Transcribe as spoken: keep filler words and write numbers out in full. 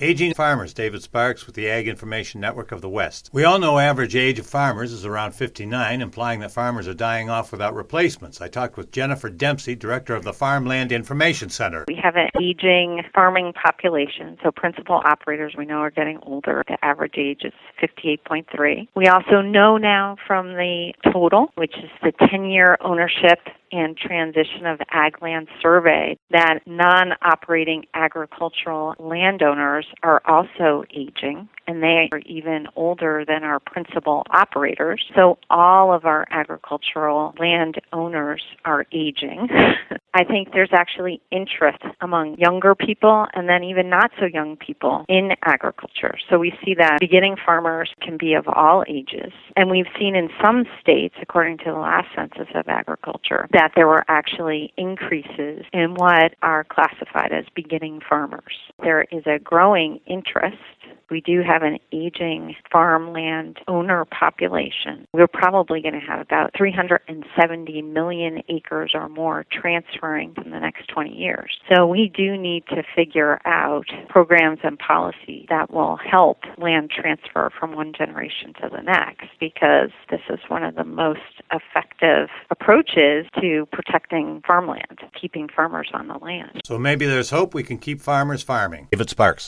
Aging Farmers, David Sparks with the Ag Information Network of the West. We all know average age of farmers is around fifty-nine, implying that farmers are dying off without replacements. I talked with Jennifer Dempsey, director of the Farmland Information Center. We have an aging farming population, so principal operators we know are getting older. The average age is fifty-eight point three. We also know now from the total, which is the ten-year ownership and transition of ag land survey, that non-operating agricultural landowners are also aging, and they are even older than our principal operators. So all of our agricultural landowners are aging. I think there's actually interest among younger people and then even not so young people in agriculture. So we see that beginning farmers can be of all ages. And we've seen in some states, according to the last census of agriculture, that there were actually increases in what are classified as beginning farmers. There is a growing interest. We do have an aging farmland owner population. We're probably going to have about three hundred seventy million acres or more transferring in the next twenty years. So we do need to figure out programs and policies that will help land transfer from one generation to the next, because this is one of the most effective approaches to protecting farmland, keeping farmers on the land. So maybe there's hope we can keep farmers farming. David Sparks.